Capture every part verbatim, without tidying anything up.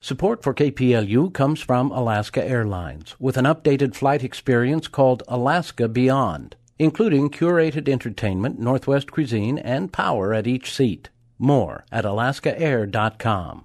Support for K P L U comes from Alaska Airlines, with an updated flight experience called Alaska Beyond, including curated entertainment, Northwest cuisine, and power at each seat. More at alaska air dot com.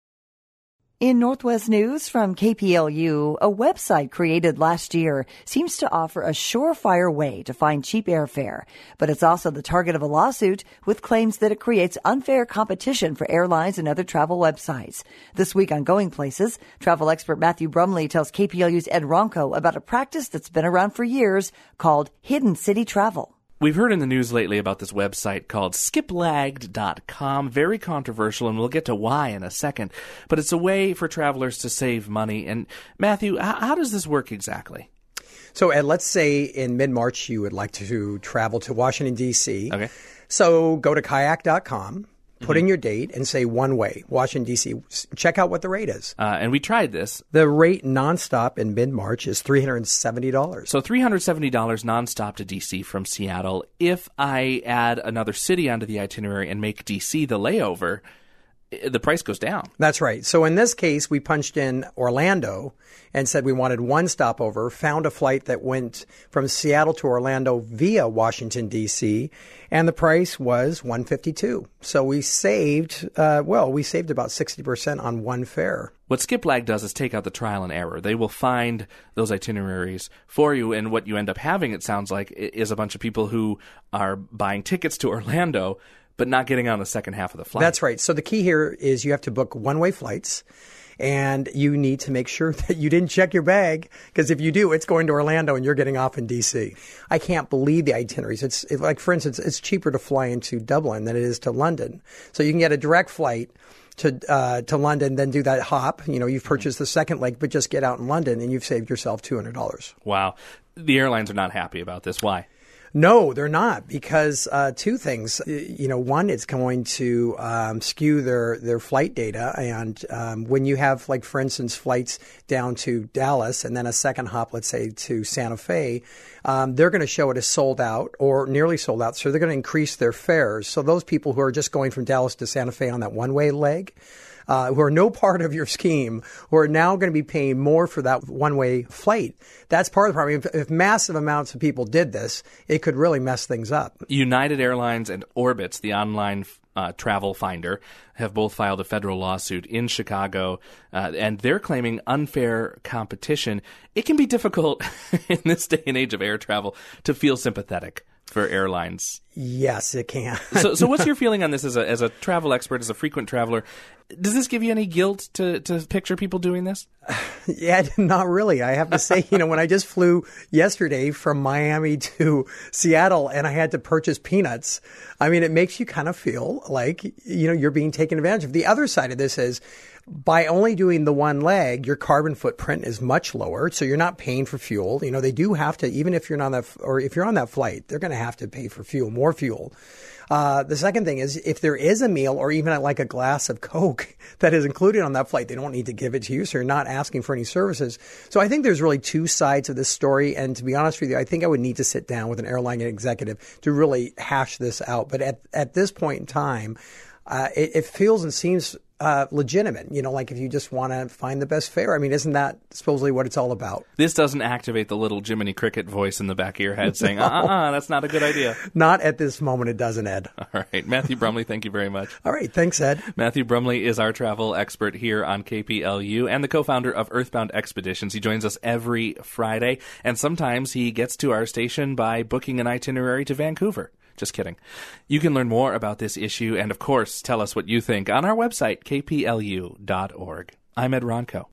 In Northwest News from K P L U, a website created last year seems to offer a surefire way to find cheap airfare, but it's also the target of a lawsuit with claims that it creates unfair competition for airlines and other travel websites. This week on Going Places, travel expert Matthew Brumley tells K P L U's Ed Ronco about a practice that's been around for years called Hidden City Travel. We've heard in the news lately about this website called skip lagged dot com. Very controversial, and we'll get to why in a second. But it's a way for travelers to save money. And Matthew, how, how does this work exactly? So, Ed, let's say in mid-March you would like to travel to Washington, D C Okay. So go to kayak dot com. Put in your date and say one way, Washington, D C. Check out what the rate is. Uh, and we tried this. The rate nonstop in mid-March is three hundred seventy dollars. So three hundred seventy dollars nonstop to D C from Seattle. If I add another city onto the itinerary and make D C the layover, the price goes down. That's right. So in this case, we punched in Orlando and said we wanted one stopover, found a flight that went from Seattle to Orlando via Washington, D C, and the price was one hundred fifty-two dollars. So we saved, uh, well, we saved about sixty percent on one fare. What SkipLag does is take out the trial and error. They will find those itineraries for you, and what you end up having, it sounds like, is a bunch of people who are buying tickets to Orlando but not getting on the second half of the flight. That's right. So the key here is you have to book one-way flights, and you need to make sure that you didn't check your bag, because if you do, it's going to Orlando and you're getting off in D C. I can't believe the itineraries. It's it, like, for instance, it's cheaper to fly into Dublin than it is to London. So you can get a direct flight to uh, to London, then do that hop. You know, you've purchased the second leg, but just get out in London and you've saved yourself two hundred dollars. Wow. The airlines are not happy about this. Why? No, they're not, because uh, two things. You know, one, it's going to um, skew their, their flight data. And um, when you have, like, for instance, flights down to Dallas and then a second hop, let's say, to Santa Fe, um, they're going to show it as sold out or nearly sold out. So they're going to increase their fares. So those people who are just going from Dallas to Santa Fe on that one-way leg, Uh, who are no part of your scheme, who are now going to be paying more for that one-way flight. That's part of the problem. If, if massive amounts of people did this, it could really mess things up. United Airlines and Orbitz, the online uh, travel finder, have both filed a federal lawsuit in Chicago, uh, and they're claiming unfair competition. It can be difficult in this day and age of air travel to feel sympathetic for airlines. Yes, it can. so, so what's your feeling on this as a as a travel expert, as a frequent traveler? Does this give you any guilt to, to picture people doing this? Yeah, not really. I have to say, you know, when I just flew yesterday from Miami to Seattle and I had to purchase peanuts, I mean, it makes you kind of feel like, you know, you're being taken advantage of. The other side of this is, by only doing the one leg, your carbon footprint is much lower, so you're not paying for fuel. You know, they do have to, even if you're not on that, or if you're on that flight, they're going to have to pay for fuel, more fuel. Uh, the second thing is, if there is a meal or even like a glass of Coke that is included on that flight, they don't need to give it to you, so you're not asking for any services. So I think there's really two sides of this story, and to be honest with you, I think I would need to sit down with an airline executive to really hash this out. But at, at this point in time, uh, it, it feels and seems Uh, legitimate, you know, like if you just want to find the best fare. I mean, isn't that supposedly what it's all about? This doesn't activate the little Jiminy Cricket voice in the back of your head saying, no. uh-uh, that's not a good idea. Not at this moment, it doesn't, Ed. All right. Matthew Brumley, thank you very much. All right. Thanks, Ed. Matthew Brumley is our travel expert here on K P L U and the co-founder of Earthbound Expeditions. He joins us every Friday, and sometimes he gets to our station by booking an itinerary to Vancouver. Just kidding. You can learn more about this issue and, of course, tell us what you think on our website, k p l u dot org. I'm Ed Ronco.